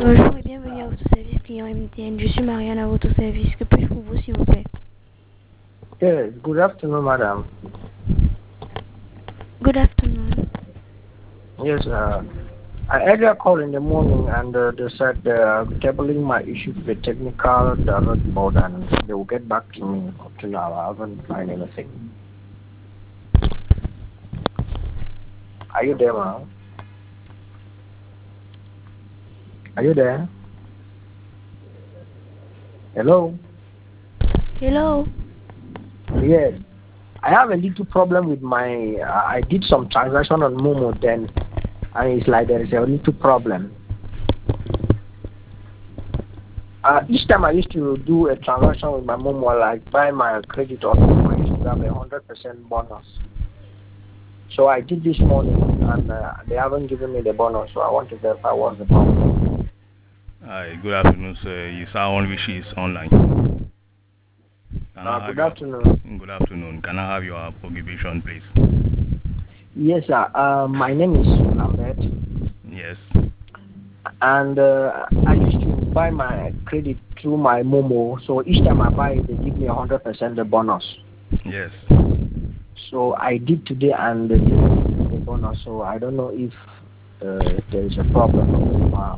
Bonjour et bienvenue à votre service client MTN. Je suis Marianne à votre service. Que puis-je pour vous, s'il vous plaît? Yes, good afternoon, madam. Good afternoon. Yes, I earlier called in the morning and they said tabling my issue to the technical direct board and they will get back to me. Up to now, I haven't found anything. Are you there, ma'am? Are you there? Hello? Hello. Yes. I have a little problem with my. I did some transaction on Momo then, and it's like there is a little problem. Each time I used to do a transaction with my Momo, like buy my credit on Momo, I used to have 100% bonus. So I did this morning, and they haven't given me the bonus, so I want to verify what's the problem. Hi, good afternoon, sir. You sound which is online. Good afternoon. Good afternoon. Can I have your occupation, please? Yes, sir. My name is Ahmed. Yes. And I used to buy my credit through my Momo, so each time I buy it, they give me 100% the bonus. Yes. So I did today, and they didn't give me the bonus, so I don't know if there is a problem. Wow.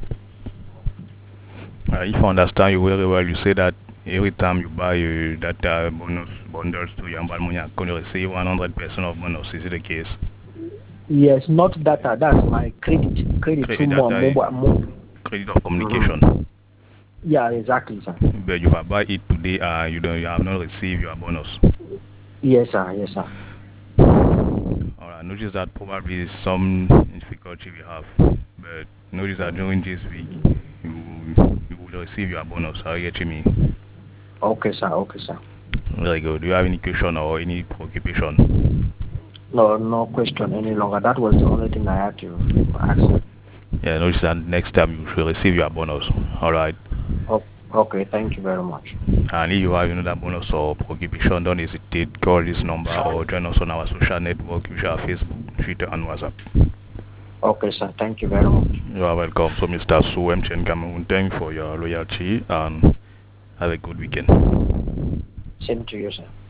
If I understand you very well, you say that every time you buy data bonus bundles to your mobile money account, you receive 100% of bonus. Is it the case? Yes, not data. That's my credit through mobile. Credit of communication. Yeah, exactly, sir. But you have buy it today, you have not received your bonus. Yes, sir. Yes, sir. Alright, notice that probably some difficulty we have, but notice that during this week you will receive your bonus. Are you getting me? Okay, sir. Okay, sir. Very good. Do you have any question or any preoccupation? No question any longer. That was the only thing I had to ask. Yeah, notice that next time you should receive your bonus. Alright. Okay, thank you very much. And if you have another bonus or preoccupation, don't hesitate. Call this number or join us on our social network, which are Facebook, Twitter, and WhatsApp. Okay, sir. Thank you very much. You are welcome. So, Mr. Su MTN Cameroon, thank you for your loyalty and have a good weekend. Same to you, sir.